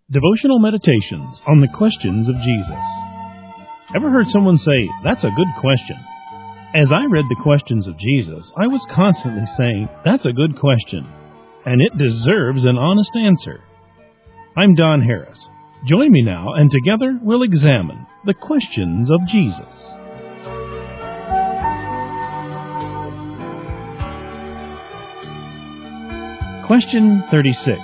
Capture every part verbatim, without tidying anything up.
Devotional meditations on the questions of Jesus. Ever heard someone say, "That's a good question"? As I read the questions of Jesus, I was constantly saying, "That's a good question, and it deserves an honest answer." I'm Don Harris. Join me now, and together we'll examine the questions of Jesus. Question thirty-six.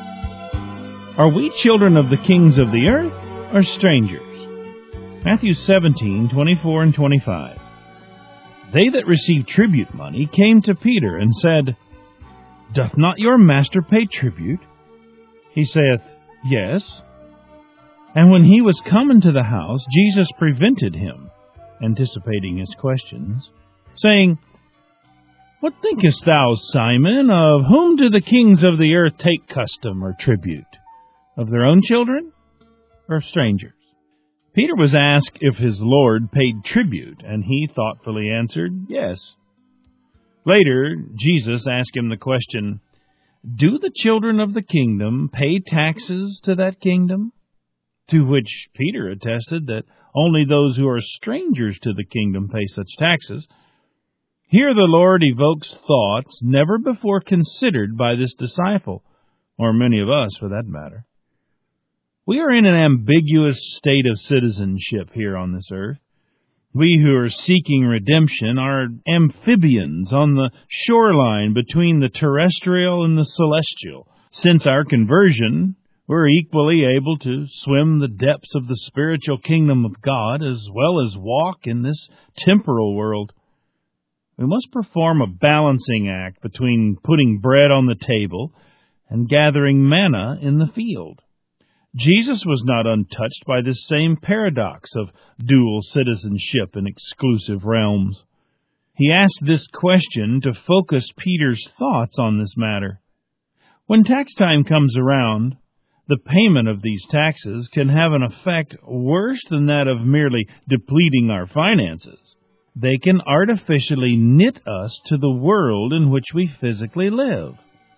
Are we children of the kings of the earth, or strangers? Matthew seventeen, twenty-four and twenty-five. They that received tribute money came to Peter and said, "Doth not your master pay tribute?" He saith, "Yes." And when he was come into the house, Jesus prevented him, anticipating his questions, saying, "What thinkest thou, Simon, of whom do the kings of the earth take custom or tribute? Of their own children, or of strangers?" Peter was asked if his Lord paid tribute, and he thoughtfully answered, "Yes." Later, Jesus asked him the question, "Do the children of the kingdom pay taxes to that kingdom?" To which Peter attested that only those who are strangers to the kingdom pay such taxes. Here the Lord evokes thoughts never before considered by this disciple, or many of us for that matter. We are in an ambiguous state of citizenship here on this earth. We who are seeking redemption are amphibians on the shoreline between the terrestrial and the celestial. Since our conversion, we're equally able to swim the depths of the spiritual kingdom of God as well as walk in this temporal world. We must perform a balancing act between putting bread on the table and gathering manna in the field. Jesus was not untouched by this same paradox of dual citizenship in exclusive realms. He asked this question to focus Peter's thoughts on this matter. When tax time comes around, the payment of these taxes can have an effect worse than that of merely depleting our finances. They can artificially knit us to the world in which we physically live.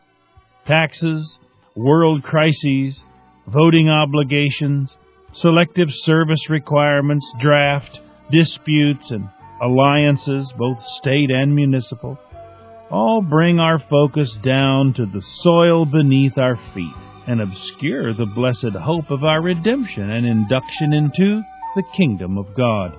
Taxes, world crises, voting obligations, selective service requirements, draft, disputes, and alliances, both state and municipal, all bring our focus down to the soil beneath our feet and obscure the blessed hope of our redemption and induction into the kingdom of God.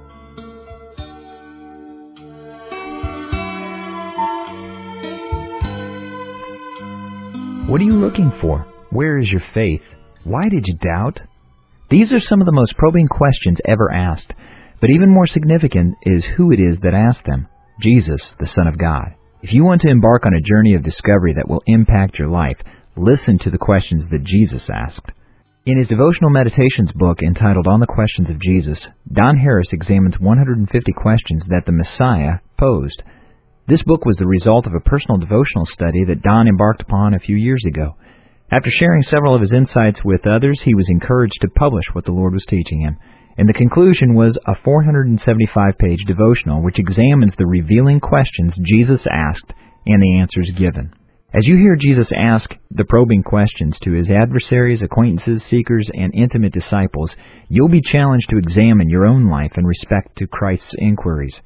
What are you looking for? Where is your faith? Why did you doubt? These are some of the most probing questions ever asked, but even more significant is who it is that asked them: Jesus, the Son of God. If you want to embark on a journey of discovery that will impact your life, listen to the questions that Jesus asked. In his devotional meditations book entitled On the Questions of Jesus, Don Harris examines one hundred fifty questions that the Messiah posed. This book was the result of a personal devotional study that Don embarked upon a few years ago. After sharing several of his insights with others, he was encouraged to publish what the Lord was teaching him. And the conclusion was a four hundred seventy-five page devotional which examines the revealing questions Jesus asked and the answers given. As you hear Jesus ask the probing questions to his adversaries, acquaintances, seekers, and intimate disciples, you'll be challenged to examine your own life in respect to Christ's inquiries.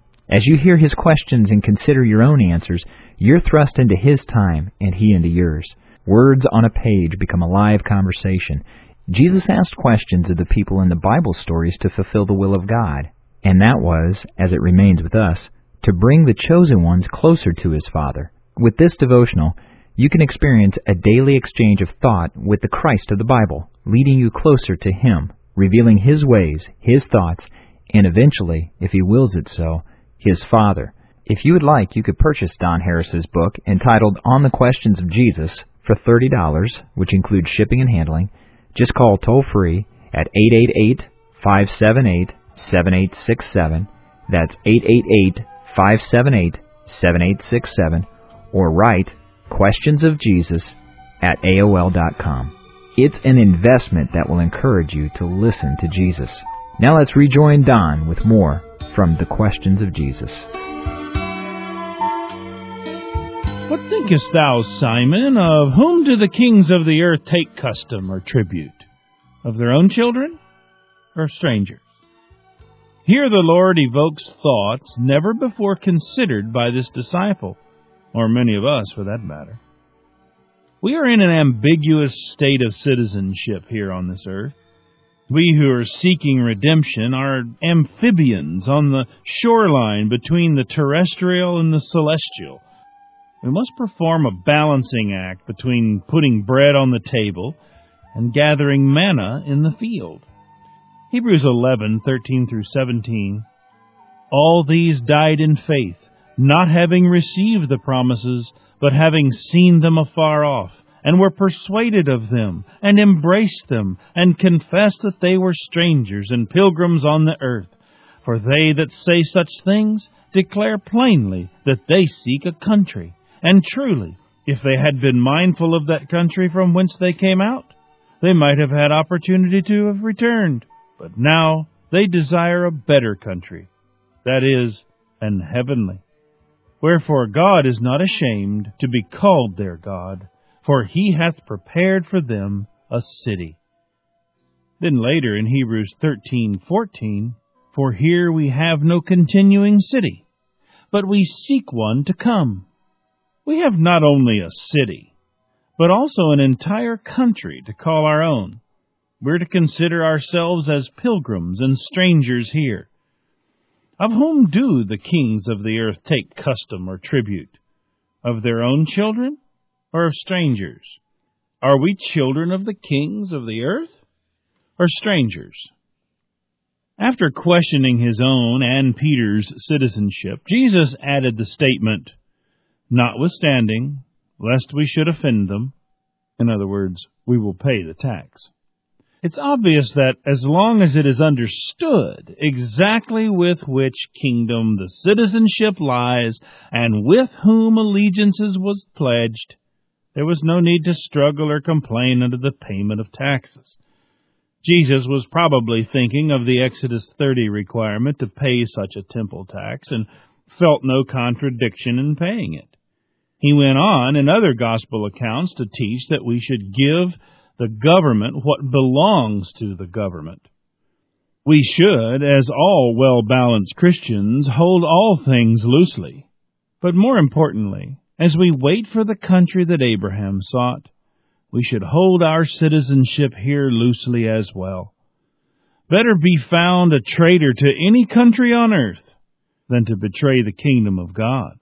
As you hear his questions and consider your own answers, you're thrust into his time and he into yours. Words on a page become a live conversation. Jesus asked questions of the people in the Bible stories to fulfill the will of God, and that was, as it remains with us, to bring the chosen ones closer to his Father. With this devotional, you can experience a daily exchange of thought with the Christ of the Bible, leading you closer to him, revealing his ways, his thoughts, and eventually, if he wills it so, his Father. If you would like, you could purchase Don Harris's book entitled On the Questions of Jesus for thirty dollars, which includes shipping and handling. Just call toll-free at eight eight eight, five seven eight, seven eight six seven. That's eight eight eight, five seven eight, seven eight six seven. Or write Questions of Jesus at A O L dot com. It's an investment that will encourage you to listen to Jesus. Now let's rejoin Don with more from the Questions of Jesus. What thinkest thou, Simon, of whom do the kings of the earth take custom or tribute? Of their own children or strangers? Here the Lord evokes thoughts never before considered by this disciple, or many of us for that matter. We are in an ambiguous state of citizenship here on this earth. We who are seeking redemption are amphibians on the shoreline between the terrestrial and the celestial. We must perform a balancing act between putting bread on the table and gathering manna in the field. Hebrews eleven, thirteen through seventeen. All these died in faith, not having received the promises, but having seen them afar off, and were persuaded of them, and embraced them, and confessed that they were strangers and pilgrims on the earth. For they that say such things declare plainly that they seek a country. And truly, if they had been mindful of that country from whence they came out, they might have had opportunity to have returned. But now they desire a better country, that is, an heavenly. Wherefore God is not ashamed to be called their God, for he hath prepared for them a city. Then later in Hebrews thirteen fourteen, for here we have no continuing city, but we seek one to come. We have not only a city, but also an entire country to call our own. We're to consider ourselves as pilgrims and strangers here. Of whom do the kings of the earth take custom or tribute? Of their own children or of strangers? Are we children of the kings of the earth or strangers? After questioning his own and Peter's citizenship, Jesus added the statement, notwithstanding, lest we should offend them. In other words, we will pay the tax. It's obvious that as long as it is understood exactly with which kingdom the citizenship lies and with whom allegiances was pledged, there was no need to struggle or complain under the payment of taxes. Jesus was probably thinking of the Exodus thirty requirement to pay such a temple tax and felt no contradiction in paying it. He went on in other gospel accounts to teach that we should give the government what belongs to the government. We should, as all well-balanced Christians, hold all things loosely. But more importantly, as we wait for the country that Abraham sought, we should hold our citizenship here loosely as well. Better be found a traitor to any country on earth than to betray the kingdom of God.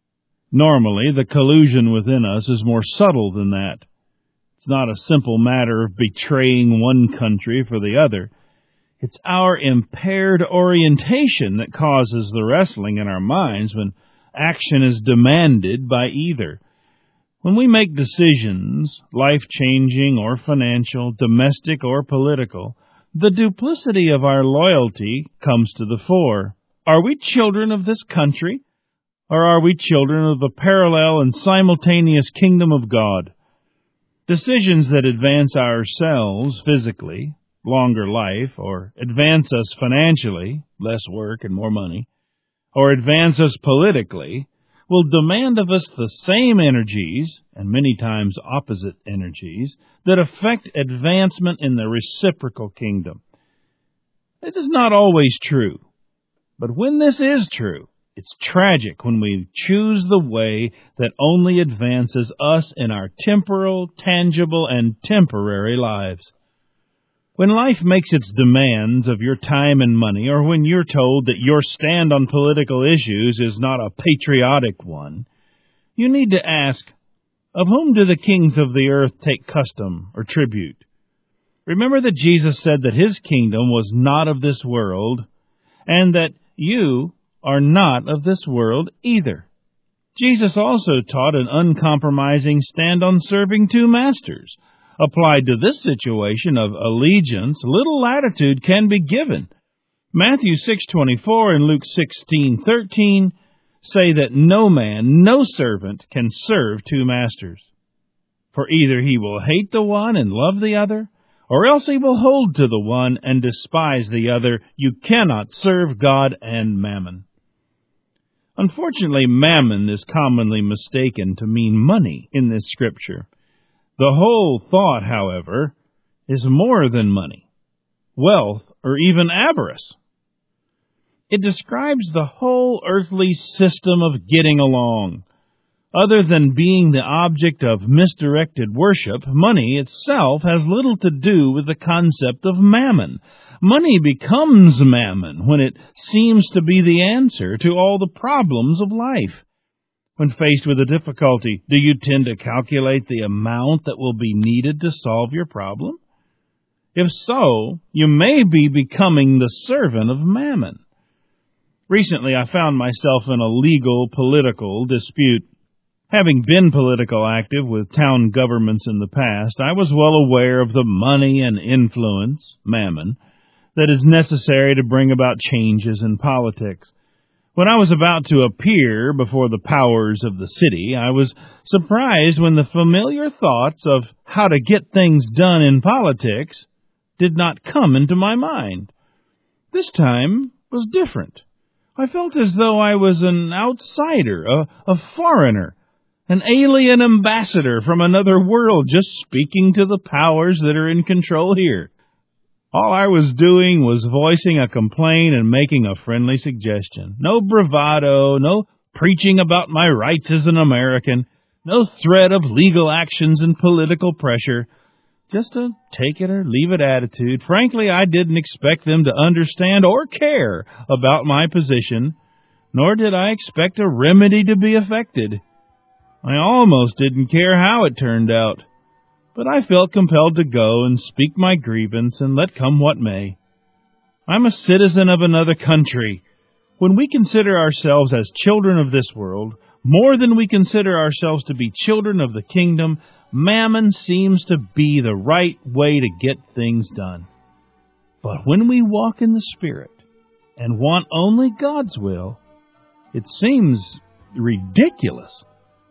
Normally, the collusion within us is more subtle than that. It's not a simple matter of betraying one country for the other. It's our impaired orientation that causes the wrestling in our minds when action is demanded by either. When we make decisions, life-changing or financial, domestic or political, the duplicity of our loyalty comes to the fore. Are we children of this country, or are we children of the parallel and simultaneous kingdom of God? Decisions that advance ourselves physically, longer life, or advance us financially, less work and more money, or advance us politically, will demand of us the same energies, and many times opposite energies, that affect advancement in the reciprocal kingdom. This is not always true, but when this is true, it's tragic when we choose the way that only advances us in our temporal, tangible, and temporary lives. When life makes its demands of your time and money, or when you're told that your stand on political issues is not a patriotic one, you need to ask, of whom do the kings of the earth take custom or tribute? Remember that Jesus said that his kingdom was not of this world, and that you are not of this world either. Jesus also taught an uncompromising stand on serving two masters. Applied to this situation of allegiance, little latitude can be given. Matthew six twenty-four and Luke sixteen thirteen say that no man, no servant can serve two masters. For either he will hate the one and love the other, or else he will hold to the one and despise the other. You cannot serve God and mammon. Unfortunately, mammon is commonly mistaken to mean money in this scripture. The whole thought, however, is more than money, wealth, or even avarice. It describes the whole earthly system of getting along. Other than being the object of misdirected worship, money itself has little to do with the concept of mammon. Money becomes mammon when it seems to be the answer to all the problems of life. When faced with a difficulty, do you tend to calculate the amount that will be needed to solve your problem? If so, you may be becoming the servant of mammon. Recently, I found myself in a legal political dispute. Having been political active with town governments in the past, I was well aware of the money and influence, mammon, that is necessary to bring about changes in politics. When I was about to appear before the powers of the city, I was surprised when the familiar thoughts of how to get things done in politics did not come into my mind. This time was different. I felt as though I was an outsider, a, a foreigner, an alien ambassador from another world just speaking to the powers that are in control here. All I was doing was voicing a complaint and making a friendly suggestion. No bravado, no preaching about my rights as an American, no threat of legal actions and political pressure. Just a take-it-or-leave-it attitude. Frankly, I didn't expect them to understand or care about my position, nor did I expect a remedy to be effected. I almost didn't care how it turned out, but I felt compelled to go and speak my grievance and let come what may. I'm a citizen of another country. When we consider ourselves as children of this world, more than we consider ourselves to be children of the kingdom, mammon seems to be the right way to get things done. But when we walk in the Spirit and want only God's will, it seems ridiculous.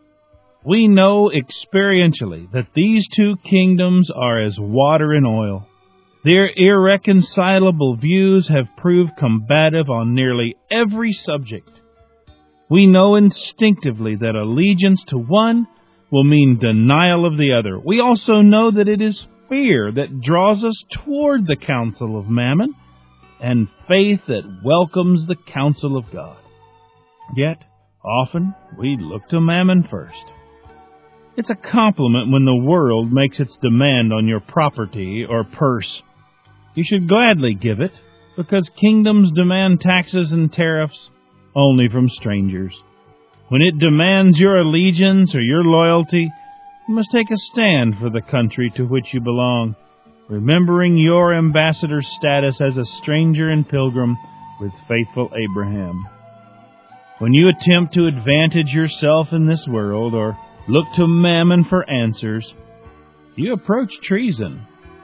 We know experientially that these two kingdoms are as water and oil. Their irreconcilable views have proved combative on nearly every subject. We know instinctively that allegiance to one will mean denial of the other. We also know that it is fear that draws us toward the counsel of mammon and faith that welcomes the counsel of God. Yet, often, we look to mammon first. It's a compliment when the world makes its demand on your property or purse. You should gladly give it, because kingdoms demand taxes and tariffs only from strangers. When it demands your allegiance or your loyalty, you must take a stand for the country to which you belong, remembering your ambassador's status as a stranger and pilgrim with faithful Abraham. When you attempt to advantage yourself in this world or look to mammon for answers, you approach treason.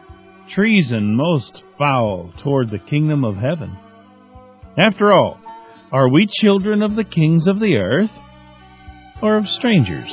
Treason most foul toward the kingdom of heaven. After all, are we children of the kings of the earth or of strangers?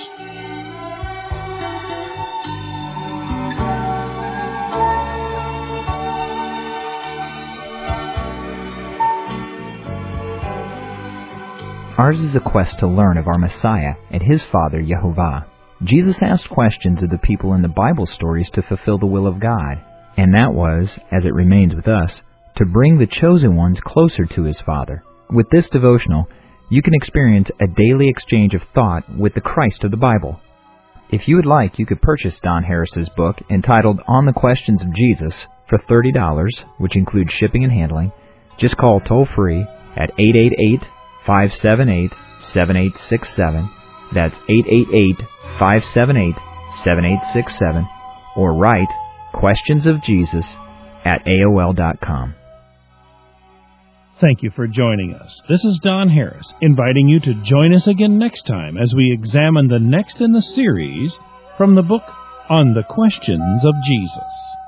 Ours is a quest to learn of our Messiah and His Father, Yehovah. Jesus asked questions of the people in the Bible stories to fulfill the will of God, and that was, as it remains with us, to bring the chosen ones closer to His Father. With this devotional, you can experience a daily exchange of thought with the Christ of the Bible. If you would like, you could purchase Don Harris's book entitled On the Questions of Jesus for thirty dollars, which includes shipping and handling. Just call toll-free at eight eight eight, five seven eight, seven eight six seven. That's eight eight eight, five seven eight, seven eight six seven. Or write Questions of Jesus at A O L dot com. Thank you for joining us. This is Don Harris, inviting you to join us again next time as we examine the next in the series from the book On the Questions of Jesus.